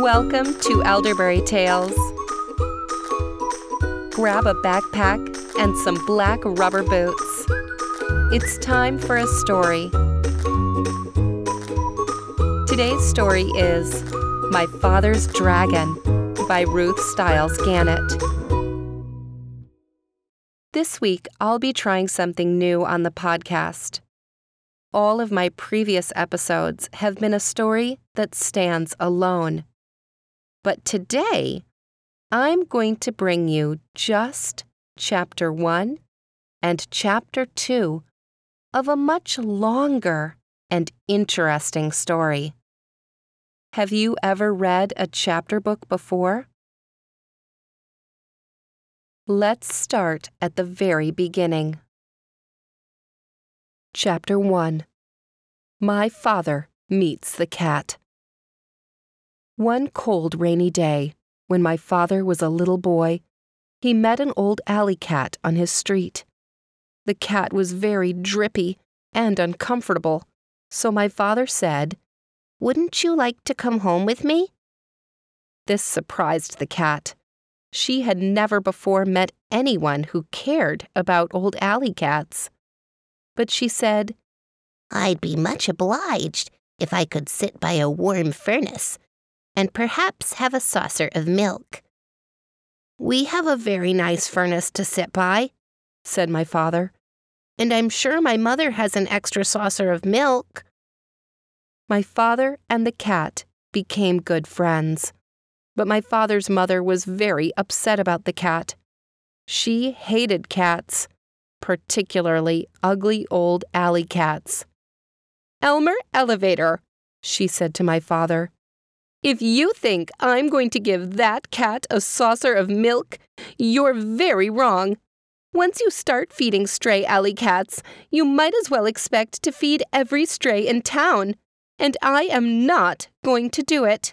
Welcome to Elderberry Tales. Grab a backpack and some black rubber boots. It's time for a story. Today's story is My Father's Dragon by Ruth Stiles Gannett. This week, I'll be trying something new on the podcast. All of my previous episodes have been a story that stands alone. But today, I'm going to bring you just Chapter 1 and Chapter 2 of a much longer and interesting story. Have you ever read a chapter book before? Let's start at the very beginning. Chapter 1. My Father Meets the Cat. One cold, rainy day, when my father was a little boy, he met an old alley cat on his street. The cat was very drippy and uncomfortable, so my father said, "Wouldn't you like to come home with me?" This surprised the cat. She had never before met anyone who cared about old alley cats. But she said, "I'd be much obliged if I could sit by a warm furnace and perhaps have a saucer of milk." "We have a very nice furnace to sit by," said my father, "and I'm sure my mother has an extra saucer of milk." My father and the cat became good friends, but my father's mother was very upset about the cat. She hated cats, particularly ugly old alley cats. "Elmer Elevator," she said to my father, "if you think I'm going to give that cat a saucer of milk, you're very wrong. Once you start feeding stray alley cats, you might as well expect to feed every stray in town, and I am not going to do it."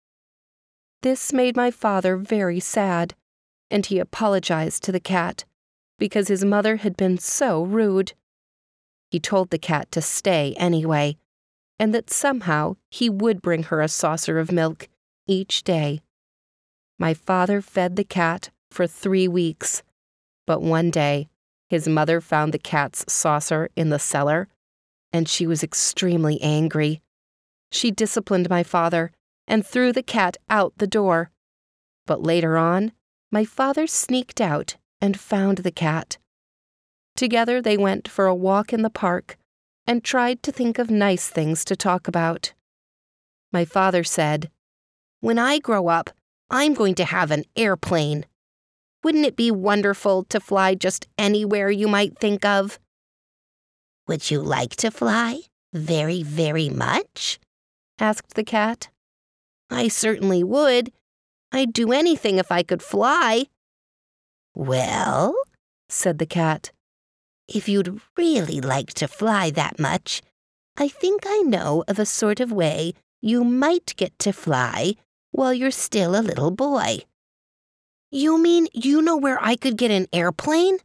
This made my father very sad, and he apologized to the cat because his mother had been so rude. He told the cat to stay anyway, and that somehow he would bring her a saucer of milk each day. My father fed the cat for 3 weeks, but one day his mother found the cat's saucer in the cellar, and she was extremely angry. She disciplined my father and threw the cat out the door. But later on, my father sneaked out and found the cat. Together they went for a walk in the park and tried to think of nice things to talk about. My father said, "When I grow up, I'm going to have an airplane. Wouldn't it be wonderful to fly just anywhere you might think of?" "Would you like to fly very, very much?" asked the cat. "I certainly would. I'd do anything if I could fly." "Well," said the cat, "if you'd really like to fly that much, I think I know of a sort of way you might get to fly while you're still a little boy." "You mean you know where I could get an airplane?"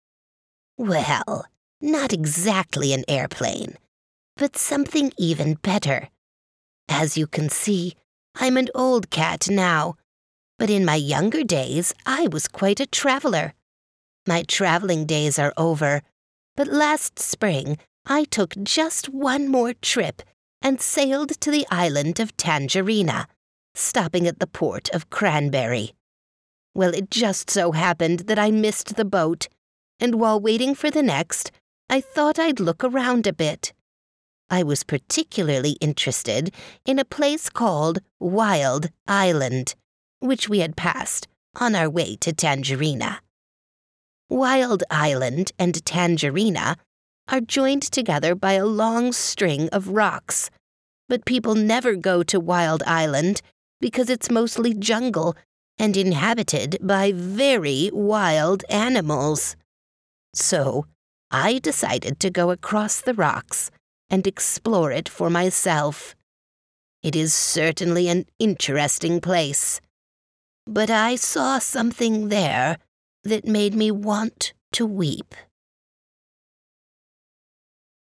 "Well, not exactly an airplane, but something even better. As you can see, I'm an old cat now, but in my younger days I was quite a traveler. My traveling days are over, but last spring I took just one more trip and sailed to the island of Tangerina, stopping at the port of Cranberry. Well, it just so happened that I missed the boat, and while waiting for the next, I thought I'd look around a bit. I was particularly interested in a place called Wild Island, which we had passed on our way to Tangerina. Wild Island and Tangerina are joined together by a long string of rocks, but people never go to Wild Island because it's mostly jungle and inhabited by very wild animals. So I decided to go across the rocks and explore it for myself. It is certainly an interesting place, but I saw something there that made me want to weep."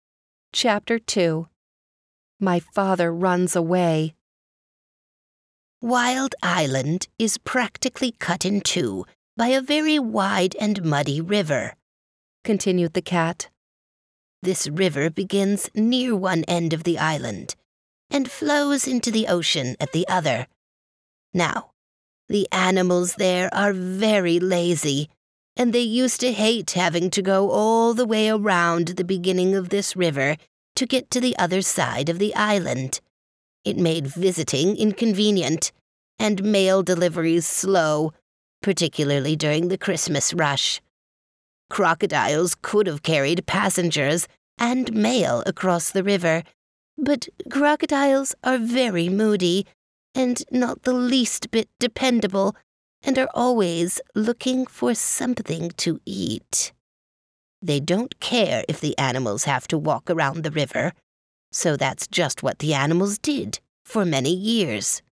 Chapter 2. My Father Runs Away. Wild Island is practically cut in two by a very wide and muddy river," continued the cat. "This river begins near one end of the island and flows into the ocean at the other. Now, the animals there are very lazy, and they used to hate having to go all the way around the beginning of this river to get to the other side of the island. It made visiting inconvenient and mail deliveries slow, particularly during the Christmas rush. Crocodiles could have carried passengers and mail across the river, but crocodiles are very moody and not the least bit dependable and are always looking for something to eat. They don't care if the animals have to walk around the river, so that's just what the animals did for many years."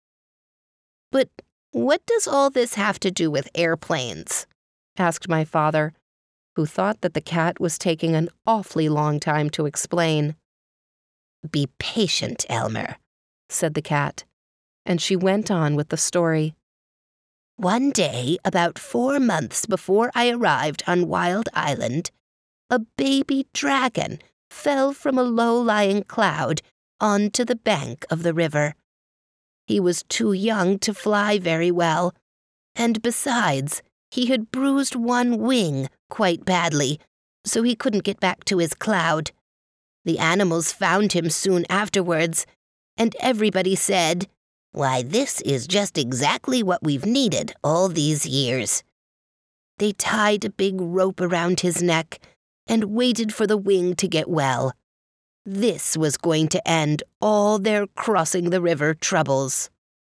"But what does all this have to do with airplanes?" asked my father, who thought that the cat was taking an awfully long time to explain. "Be patient, Elmer," said the cat, and she went on with the story. "One day, about 4 months before I arrived on Wild Island, a baby dragon fell from a low-lying cloud onto the bank of the river. He was too young to fly very well, and besides, he had bruised one wing quite badly, so he couldn't get back to his cloud. The animals found him soon afterwards, and everybody said, 'Why, this is just exactly what we've needed all these years.' They tied a big rope around his neck and waited for the wing to get well. This was going to end all their crossing the river troubles."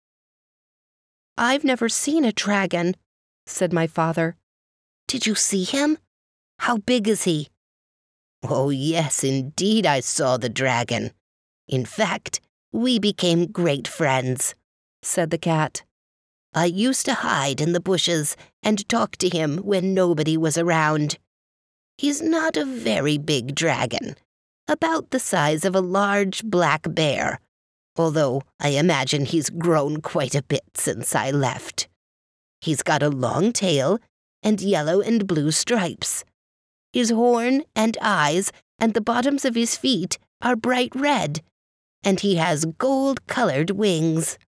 "I've never seen a dragon," said my father. "Did you see him? How big is he?" "Oh, yes, indeed I saw the dragon. In fact, we became great friends," said the cat. "I used to hide in the bushes and talk to him when nobody was around. He's not a very big dragon, about the size of a large black bear, although I imagine he's grown quite a bit since I left. He's got a long tail and yellow and blue stripes. His horn and eyes and the bottoms of his feet are bright red, and he has gold-colored wings."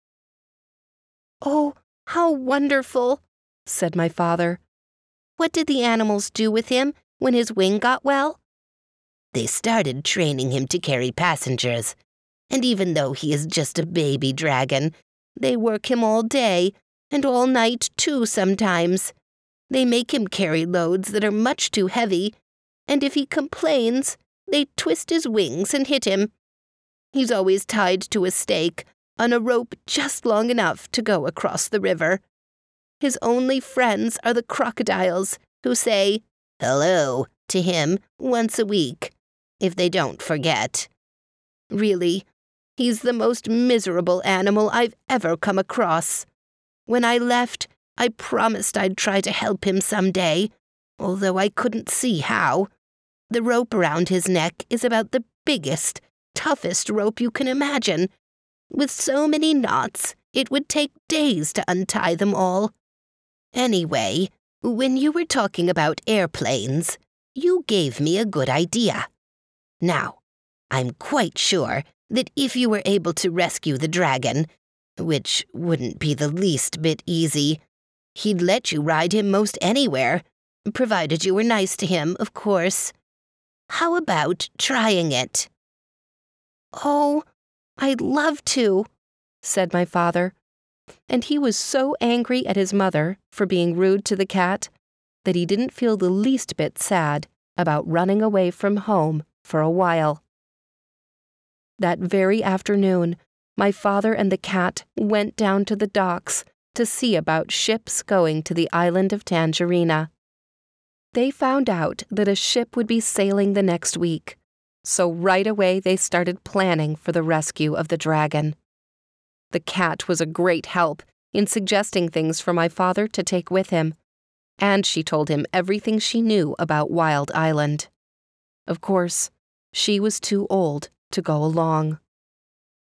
"Oh, how wonderful," said my father. "What did the animals do with him when his wing got well?" "They started training him to carry passengers, and even though he is just a baby dragon, they work him all day and all night too sometimes. They make him carry loads that are much too heavy, and if he complains, they twist his wings and hit him. He's always tied to a stake on a rope just long enough to go across the river. His only friends are the crocodiles, who say, 'Hello' to him once a week, if they don't forget. Really, he's the most miserable animal I've ever come across. When I left, I promised I'd try to help him someday, although I couldn't see how. The rope around his neck is about the biggest, toughest rope you can imagine. With so many knots, it would take days to untie them all. Anyway, when you were talking about airplanes, you gave me a good idea. Now, I'm quite sure that if you were able to rescue the dragon, which wouldn't be the least bit easy, he'd let you ride him most anywhere, provided you were nice to him, of course. How about trying it?" "Oh, I'd love to," said my father, and he was so angry at his mother for being rude to the cat that he didn't feel the least bit sad about running away from home for a while. That very afternoon, my father and the cat went down to the docks to see about ships going to the island of Tangerina. They found out that a ship would be sailing the next week, so right away they started planning for the rescue of the dragon. The cat was a great help in suggesting things for my father to take with him, and she told him everything she knew about Wild Island. Of course, she was too old to go along.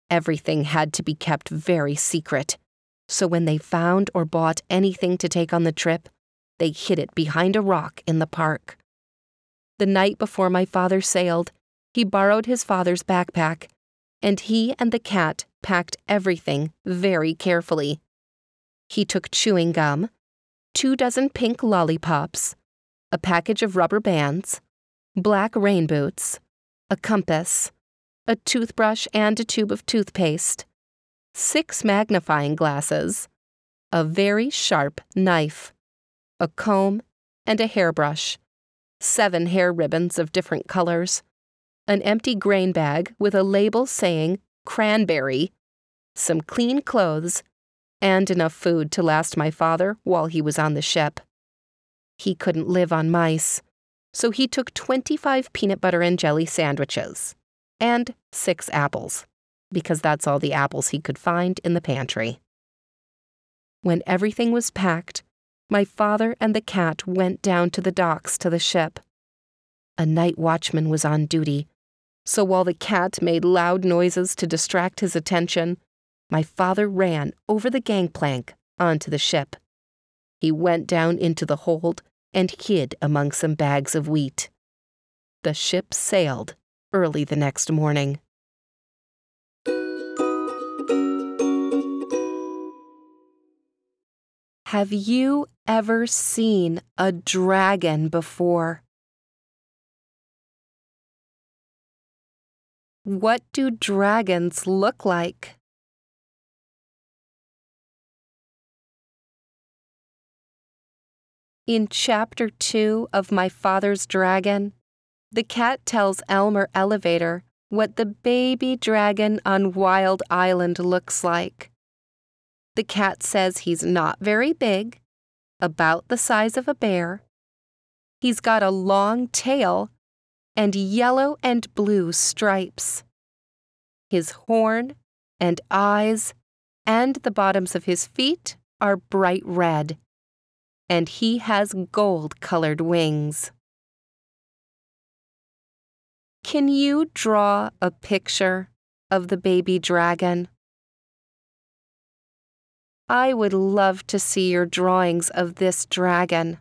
Everything had to be kept very secret, so when they found or bought anything to take on the trip, they hid it behind a rock in the park. The night before my father sailed, he borrowed his father's backpack, and he and the cat packed everything very carefully. He took chewing gum, 24 pink lollipops, a package of rubber bands, black rain boots, a compass, a toothbrush and a tube of toothpaste, 6 magnifying glasses, a very sharp knife, a comb, and a hairbrush, 7 hair ribbons of different colors, an empty grain bag with a label saying cranberry, some clean clothes, and enough food to last my father while he was on the ship. He couldn't live on mice, so he took 25 peanut butter and jelly sandwiches and 6 apples, because that's all the apples he could find in the pantry. When everything was packed, my father and the cat went down to the docks to the ship. A night watchman was on duty, so while the cat made loud noises to distract his attention, my father ran over the gangplank onto the ship. He went down into the hold and hid among some bags of wheat. The ship sailed early the next morning. Have you ever seen a dragon before? What do dragons look like? In Chapter 2 of My Father's Dragon, the cat tells Elmer Elevator what the baby dragon on Wild Island looks like. The cat says he's not very big, about the size of a bear. He's got a long tail and yellow and blue stripes. His horn and eyes and the bottoms of his feet are bright red, and he has gold-colored wings. Can you draw a picture of the baby dragon? I would love to see your drawings of this dragon.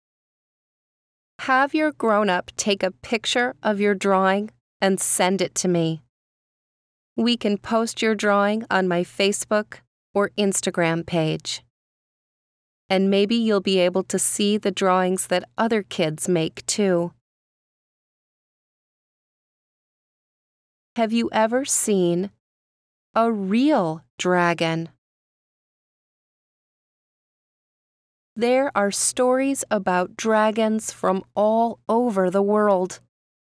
Have your grown-up take a picture of your drawing and send it to me. We can post your drawing on my Facebook or Instagram page. And maybe you'll be able to see the drawings that other kids make too. Have you ever seen a real dragon? There are stories about dragons from all over the world.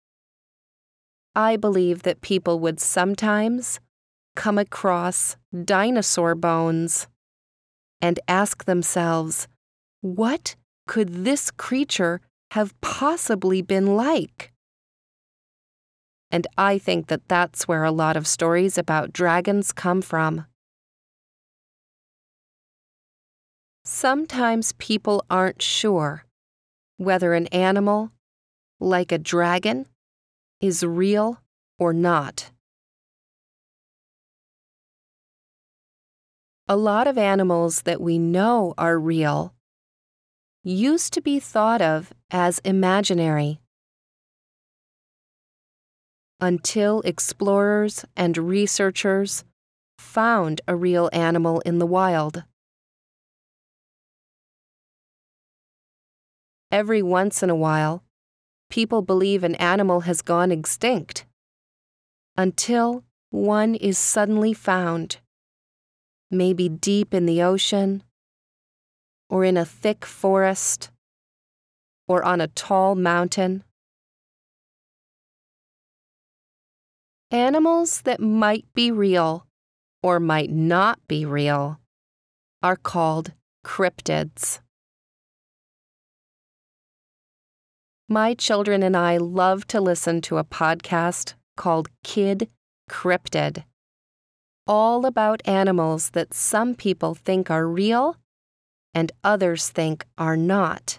I believe that people would sometimes come across dinosaur bones and ask themselves, what could this creature have possibly been like? And I think that that's where a lot of stories about dragons come from. Sometimes people aren't sure whether an animal, like a dragon, is real or not. A lot of animals that we know are real used to be thought of as imaginary, until explorers and researchers found a real animal in the wild. Every once in a while, people believe an animal has gone extinct, until one is suddenly found, maybe deep in the ocean, or in a thick forest, or on a tall mountain. Animals that might be real or might not be real are called cryptids. My children and I love to listen to a podcast called Kid Cryptid, all about animals that some people think are real and others think are not.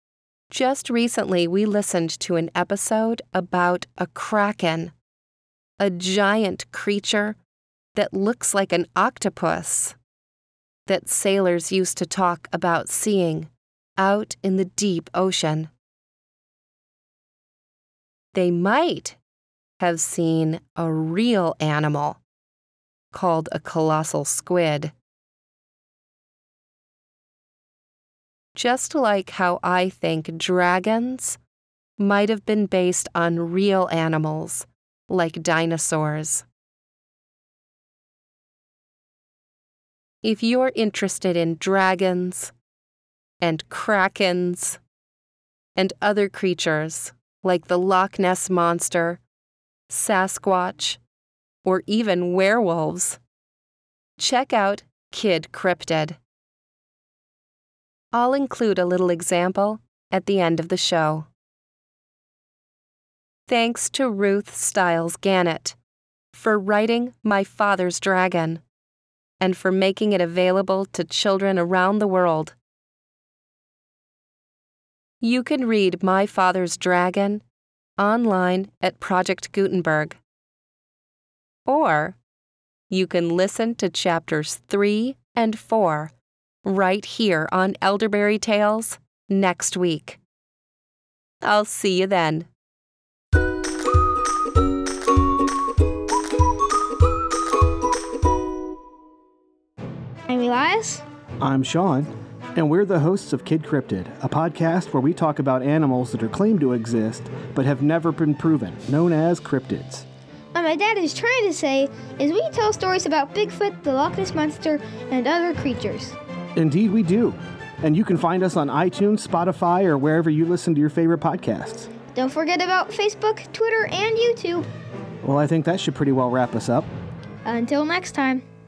Just recently, we listened to an episode about a kraken, a giant creature that looks like an octopus that sailors used to talk about seeing out in the deep ocean. They might have seen a real animal called a colossal squid. Just like how I think dragons might have been based on real animals like dinosaurs. If you're interested in dragons and krakens and other creatures like the Loch Ness Monster, Sasquatch, or even werewolves, check out Kid Cryptid. I'll include a little example at the end of the show. Thanks to Ruth Stiles Gannett for writing My Father's Dragon and for making it available to children around the world. You can read My Father's Dragon online at Project Gutenberg. Or you can listen to chapters 3 and 4 right here on Elderberry Tales next week. I'll see you then. I'm Elias. I'm Sean, and we're the hosts of Kid Cryptid, a podcast where we talk about animals that are claimed to exist but have never been proven, known as cryptids. What my dad is trying to say is we tell stories about Bigfoot, the Loch Ness Monster, and other creatures. Indeed, we do. And you can find us on iTunes, Spotify, or wherever you listen to your favorite podcasts. Don't forget about Facebook, Twitter, and YouTube. Well, I think that should pretty well wrap us up. Until next time.